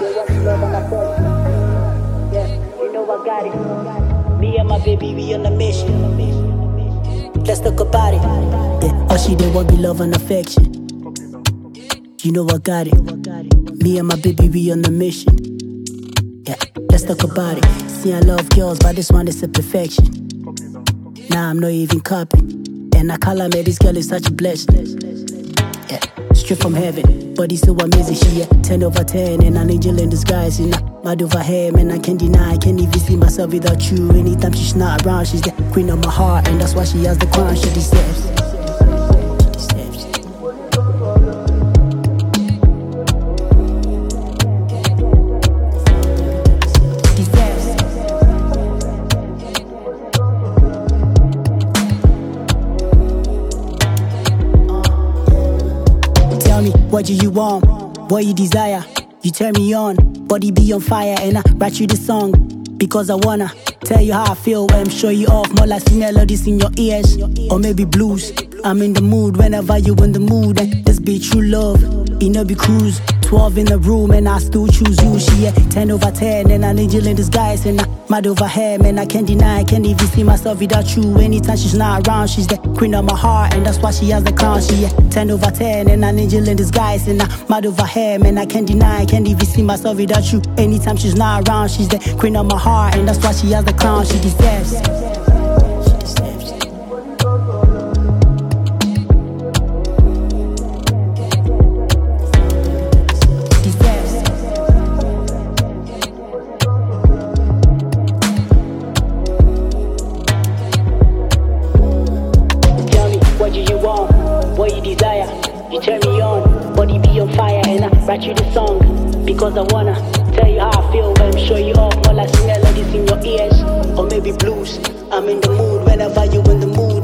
Me and my baby, we on a mission. Let's talk about it. Yeah, all she did want be love and affection. You know I got it. Me and my baby, we on a mission. Yeah, let's talk about it. See, I love girls, but this one is a perfection. Nah, I'm not even copying. And I call her, man, this girl is such a blessing. Yeah, straight from heaven. Body so amazing, she 10 over 10. And an angel in disguise, you know. Mad over her, man, I can't deny. I can't even see myself without you. Anytime she's not around, she's the queen of my heart. And that's why she has the crown she deserves. Tell me, what do you want? What you desire? You turn me on, body be on fire. And I write you this song because I wanna tell you how I feel. I'm sure you off, more like sing melodies in your ears. Or maybe blues. I'm in the mood whenever you in the mood. And this be true love, it no be cruise. 12 in the room and I still choose you. She 10 over 10 and an angel in disguise. And I'm mad over her, man, I can't deny. I can't even see myself without you. Anytime she's not around, she's the queen of my heart. And that's why she has the crown. She 10 over 10 and an angel in disguise. And I'm mad over her, man, I can't deny. I can't even see myself without you. Anytime she's not around, she's the queen of my heart. And that's why she has the crown she deserves. What you desire, you turn me on, body be on fire. And I write you this song because I wanna tell you how I feel. I'm sure you off, more like sing melodies in your ears. Or maybe blues, I'm in the mood whenever you in the mood.